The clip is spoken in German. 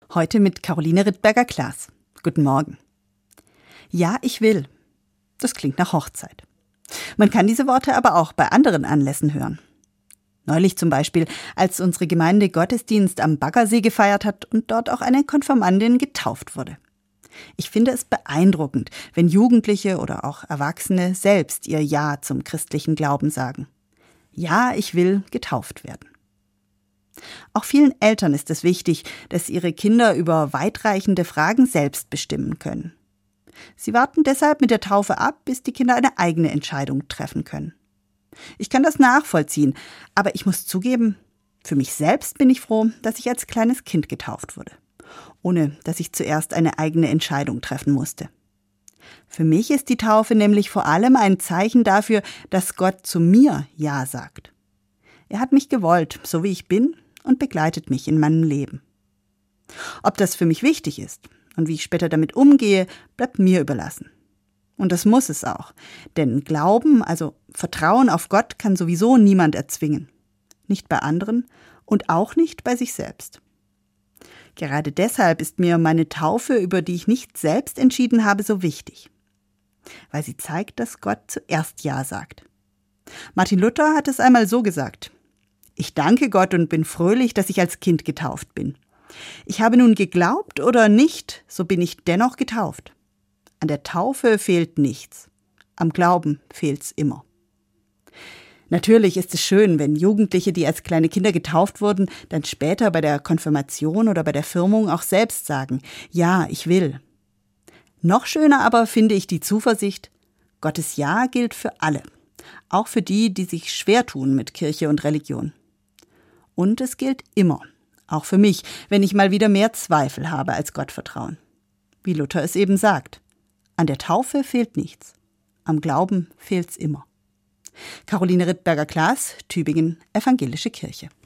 Heute mit Caroline Rittberger-Klaas. Guten Morgen. Ja, ich will. Das klingt nach Hochzeit. Man kann diese Worte aber auch bei anderen Anlässen hören. Neulich zum Beispiel, als unsere Gemeinde Gottesdienst am Baggersee gefeiert hat und dort auch eine Konfirmandin getauft wurde. Ich finde es beeindruckend, wenn Jugendliche oder auch Erwachsene selbst ihr Ja zum christlichen Glauben sagen. Ja, ich will getauft werden. Auch vielen Eltern ist es wichtig, dass ihre Kinder über weitreichende Fragen selbst bestimmen können. Sie warten deshalb mit der Taufe ab, bis die Kinder eine eigene Entscheidung treffen können. Ich kann das nachvollziehen, aber ich muss zugeben, für mich selbst bin ich froh, dass ich als kleines Kind getauft wurde, ohne dass ich zuerst eine eigene Entscheidung treffen musste. Für mich ist die Taufe nämlich vor allem ein Zeichen dafür, dass Gott zu mir Ja sagt. Er hat mich gewollt, so wie ich bin, und begleitet mich in meinem Leben. Ob das für mich wichtig ist und wie ich später damit umgehe, bleibt mir überlassen. Und das muss es auch, denn Glauben, also Vertrauen auf Gott, kann sowieso niemand erzwingen. Nicht bei anderen und auch nicht bei sich selbst. Gerade deshalb ist mir meine Taufe, über die ich nicht selbst entschieden habe, so wichtig. Weil sie zeigt, dass Gott zuerst Ja sagt. Martin Luther hat es einmal so gesagt: Ich danke Gott und bin fröhlich, dass ich als Kind getauft bin. Ich habe nun geglaubt oder nicht, so bin ich dennoch getauft. An der Taufe fehlt nichts. Am Glauben fehlt's immer. Natürlich ist es schön, wenn Jugendliche, die als kleine Kinder getauft wurden, dann später bei der Konfirmation oder bei der Firmung auch selbst sagen: Ja, ich will. Noch schöner aber finde ich die Zuversicht: Gottes Ja gilt für alle. Auch für die, die sich schwer tun mit Kirche und Religion. Und es gilt immer, auch für mich, wenn ich mal wieder mehr Zweifel habe als Gottvertrauen. Wie Luther es eben sagt: An der Taufe fehlt nichts, am Glauben fehlt's immer. Caroline Rittberger-Klaas, Tübingen, Evangelische Kirche.